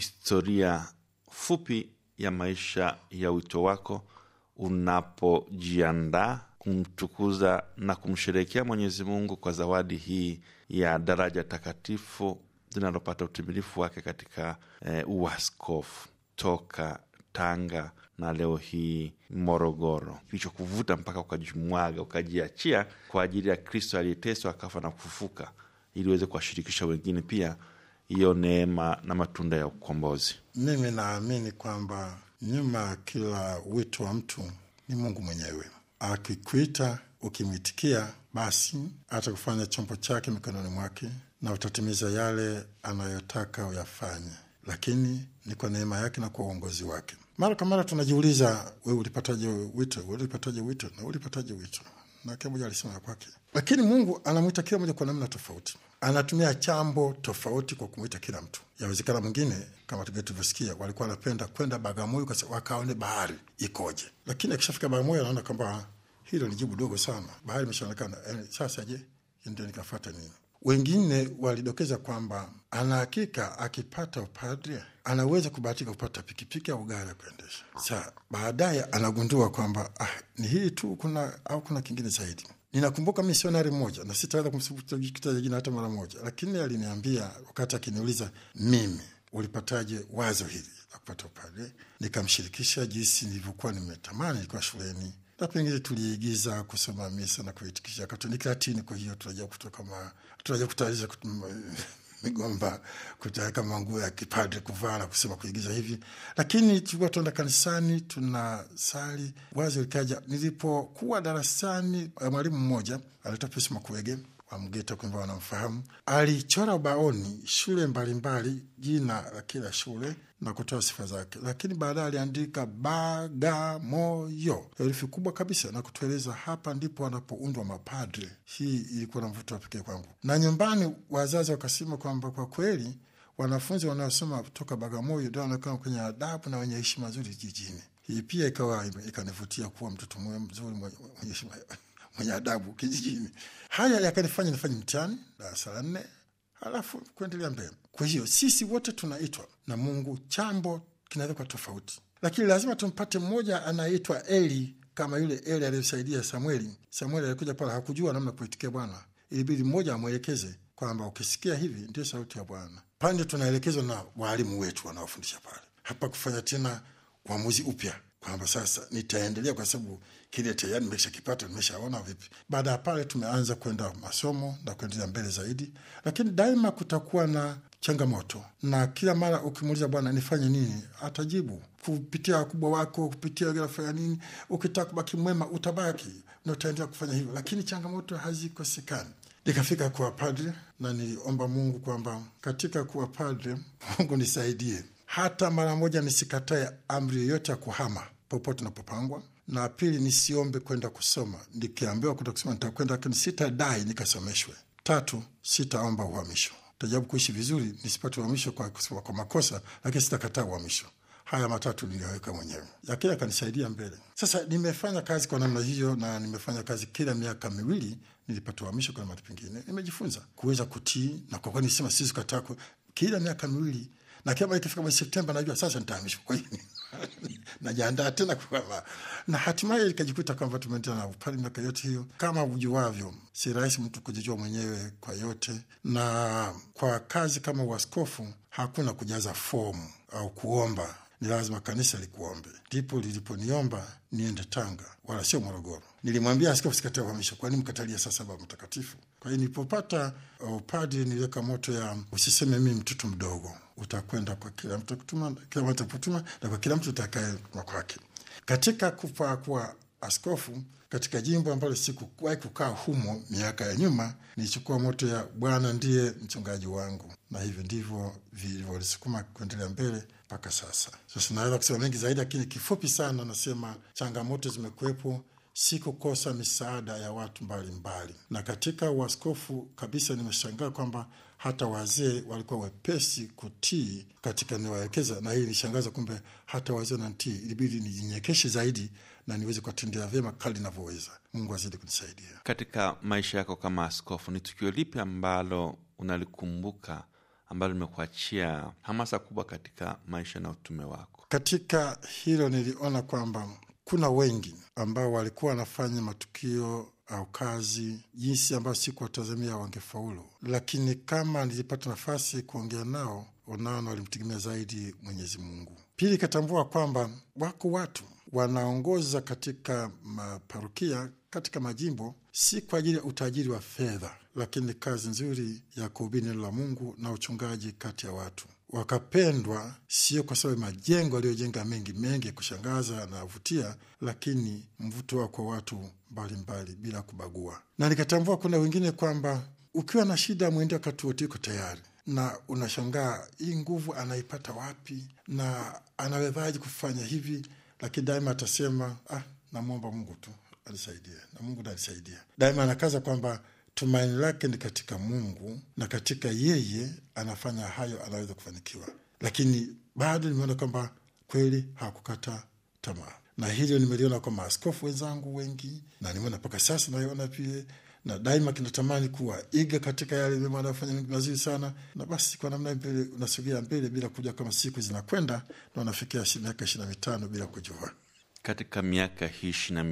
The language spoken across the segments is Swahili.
historia fupi ya maisha ya wito wako unapojiandaa kumtukuza na kumsherehekea Mwenyezi Mungu kwa zawadi hii ya daraja takatifu zinalopata utimilifu wake katika uaskofu toka Tanga na leo hii Morogoro, kilichokuvuta mpaka ukajimwaga ukajiachia kwa ajili ya Kristo aliyeteswa akafa na kufufuka, ili uweze kuwashirikisha wengine pia hiyo neema na matunda ya ukombozi. Mimi naamini kwamba nyuma kila wito wa mtu ni Mungu mwenyewe. Akikuita ukimitikia, basi atakufanya chombo chake mikononi mwake na utatimiza yale anayotaka uyafanye, lakini ni kwa neema yake na kwa uongozi wake. Mara kwa mara tunajiuliza, wewe ulipataje wito? Wewe ulipataje wito? Na ulipataje wito? Na kila mmoja alisema kwake. Lakini Mungu anamwita kila mmoja kwa namna tofauti. Anatumia chambo tofauti kwa kumwita kila mtu. Yawezekana mwingine kama tulivyosikia walikuwa wanapenda kwenda Bagamoyo kwa sababu wakaone bahari ikoje. Lakini akishafika Bagamoyo anaona kwamba hilo ni jibu dogo sana. Bahari imeshaonekana. Sasa je, ndio nikafuata nini? Wengine walidokeza kwamba ana hakika akipata upadre anaweza kubahatika kupata pikipiki au gari ya kuendesha. Sasa baadaye anagundua kwamba ni hii tu, kuna kingine zaidi. Ninakumbuka misionari mmoja, na sitaweza kumtaja jina hata mara moja, lakini aliniambia wakati akiniuliza, mimi ulipataje wazo hili la kupata upadre? Nikamshirikisha jinsi nilivyokuwa nimetamani nilikuwa shuleni, na pengine tuliigiza kusoma misa na kuitikisha Katoliki Latini. Kwa hiyo tunajua kutayarisha migomba, kutaweka manguo ya kipadre kuvaa na kusema kuigiza hivi. Lakini tulikuwa tuenda kanisani, tunasali, wazo likaja. Nilipokuwa darasani, mwalimu mmoja alita Pesi Makuege wa Mgeta, kwamba wanamfahamu, alichora ubaoni shule mbalimbali, jina la kila shule na kutoa sifa zake. Lakini baadaye aliandika Bagamoyo, herufi kubwa kabisa, na kutueleza hapa ndipo wanapoundwa mapadre. Hii ilikuwa na mvuto wa pekee kwangu. Na nyumbani wazazi wakasema kwamba kwa kweli wanafunzi wanaosoma kutoka Bagamoyo ndio wanakuwa kwenye adabu na wenye heshima nzuri jijini. Hii pia ikanivutia kuwa mtoto mzuri mwenye adabu kijijini. Haya yakanifanya nifanye mtihani darasa la 4, halafu kuendelea mbele. Kwa hiyo sisi wote tunaitwa na Mungu, chambo kinaweza kuwa tofauti, lakini lazima tumpate mmoja anaitwa Eli, kama yule Eli aliyesaidia Samueli. Samueli alikuja pale, hakujua namna kuitikia Bwana, ilibidi mmoja amwelekeze kwamba ukisikia hivi ndio sauti ya Bwana. Pande tunaelekezwa na walimu wetu wanaofundisha pale. Hapa kufanya tena uamuzi upya kwamba sasa nitaendelea kwa sababu kile tayari nimeshakipata, nimeshaona vipi. Baada ya pale tumeanza kwenda masomo na kuendelea mbele zaidi, lakini daima kutakuwa na changamoto, na kila mara ukimuuliza Bwana nifanye nini, atajibu kupitia wakubwa wako, kupitia unafanya nini. Ukitaka kubaki mwema utabaki na utaendelea kufanya hivyo, lakini changamoto hazikosekani. Nikafika kuwa padre na niliomba Mungu kwamba katika kuwa padre, Mungu nisaidie hata mara moja nisikatae amri yoyote ya kuhama popote napopangwa. Na pili, nisiombe kwenda kusoma, nikiambiwa kwenda kusoma nitakwenda, lakini sitadai nikasomeshwe. 3, sitaomba uhamisho. Tajabu kuishi vizuri nisipate uhamisho kwa makosa, lakini sitakataa uhamisho. Haya 3 niliyoweka mwenyewe, lakini akanisaidia mbele. Sasa nimefanya kazi kwa namna hiyo, na nimefanya kazi kila miaka 2 nilipata uhamisho kwa mahali pengine. Nimejifunza kuweza kutii, na kwa kweli nisema sisi kataa kila miaka 2, na kama ikifika mwezi Septemba najua sasa nitahamishwa. Kwa hiyo najiandaa tena kwa, na hatimaye ikajikuta kwamba tumeendelea na upali miaka yote hiyo. Kama ujuavyo, si rahisi mtu kujijua mwenyewe kwa yote, na kwa kazi kama uaskofu hakuna kujaza fomu au kuomba, ni lazima kanisa likuombe. Ndipo liliponiomba niende Tanga, wala sio Morogoro. Nilimwambia askofu sikatae uhamisho, kwani mkatalia sasa Baba Mtakatifu. Kwa hiyo nilipopata upadre niliweka moto ya usiseme mimi mtoto mdogo, utakwenda kwa kila mtu kutuma, kila mtu kutuma, na kwa kila mtu utakaye kwake. Katika kufa kwa askofu katika jimbo ambalo sikuwahi kukaa humo miaka ya nyuma, nilichukua moto ya Bwana ndiye mchungaji wangu, na hivyo ndivyo vilivyonisukuma kuendelea mbele mpaka sasa. Sasa naweza kusema mengi zaidi, lakini kifupi sana nasema changamoto zimekuwepo, si kukosa misaada ya watu mbalimbali. Na katika uaskofu kabisa nimeshangaa kwamba hata wazee walikuwa wepesi kutii katika niwaelekeza, na hii nishangaza kumbe hata wazee wanatii. Ilibidi nijinyekeshe zaidi na niweze kuwatendea vyema kadri ninavyoweza. Mungu azidi kunisaidia. Katika maisha yako kama askofu, ni tukio lipi ambalo unalikumbuka ambalo limekuachia hamasa kubwa katika maisha na utume wako? Katika hilo niliona kwamba kuna wengi ambao walikuwa wanafanya matukio au kazi jinsi ambayo sikuwatazamia wangefaulu, lakini kama nilipata nafasi kuongea nao, unaona walimtegemea zaidi Mwenyezi Mungu. Pili, katambua kwamba wako watu wanaongoza katika maparokia, katika majimbo, si kwa ajili ya utajiri wa fedha, lakini kazi nzuri ya kuhubiri neno la Mungu na uchungaji kati ya watu. Wakapendwa sio kwa sababu majengo aliyojenga mengi ya kushangaza na kuvutia, lakini mvuto wao kwa watu mbalimbali bila kubagua. Na nikatambua kuna wengine kwamba ukiwa na shida mwende wakati wote yuko tayari, na unashangaa hii nguvu anaipata wapi na anawezaje kufanya hivi, lakini daima atasema namwomba Mungu tu anisaidie, na Mungu ananisaidia. Daima anakaza kwamba tumaini lake ni katika Mungu, na katika yeye anafanya hayo anaweza kufanikiwa. Lakini bado nimeona kwamba kweli hakukata tamaa, na hilo nimeliona kwa maaskofu wenzangu wengi, na nimeona mpaka sasa naiona pia, na daima kinatamani kuwa iga katika yale mema anafanya mazuri sana. Na basi kwa namna mbele unasogea mbele bila kujua kama siku zinakwenda na unafikia miaka 25 bila kujua. Katika miaka hii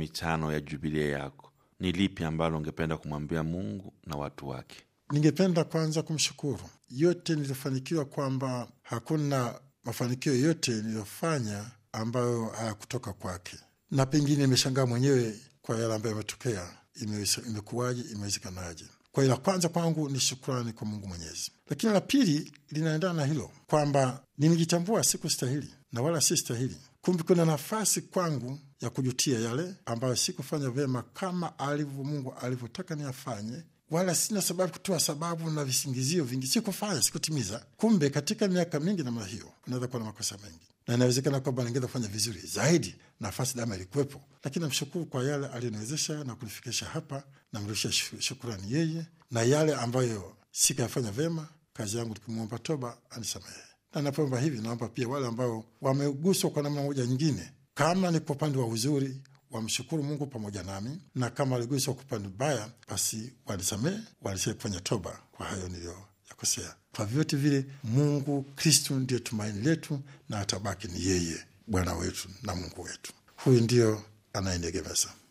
25 ya jubilee yako, ni lipi ambalo ungependa kumwambia Mungu na watu wake? Ningependa kwanza kumshukuru yote niliyofanikiwa, kwamba hakuna mafanikio yote niliyofanya ambayo hayakutoka kwake, na pengine nimeshangaa mwenyewe kwa yale ambayo yametokea, imekuwaje, imewezekanaje. Kwa hiyo la kwanza kwangu ni shukrani kwa Mungu Mwenyezi. Lakini la pili linaendana na hilo, kwamba nimejitambua sikustahili na wala si stahili. Kumbe kuna nafasi kwangu ya kujutia yale ambayo sikufanya vema kama alivyo Mungu alivyotaka niyafanye, wala sina sababu kutoa sababu na visingizio vingi. Sikufanya, sikutimiza. Kumbe katika miaka mingi namna hiyo unaweza kuwa na makosa mengi, na inawezekana kwamba ningeweza kufanya vizuri zaidi. Nafasi daima ilikuwepo, lakini namshukuru kwa yale aliyoniwezesha na kunifikisha hapa. Namrudishia shukrani yeye, na yale ambayo sikayafanya vema, kazi yangu tukimwomba toba anisamehe. Na napoomba hivi, naomba pia wale ambao wameguswa kwa namna moja nyingine, kama ni kwa upande wa uzuri, wamshukuru Mungu pamoja nami, na kama waliguswa kwa upande mbaya, basi wanisamehe, wanishe kufanya toba kwa hayo niliyoyakosea. Kwa vyote vile, Mungu Kristo ndiye tumaini letu, na atabaki ni yeye Bwana wetu na Mungu wetu. Huyu ndio anayenegemeza.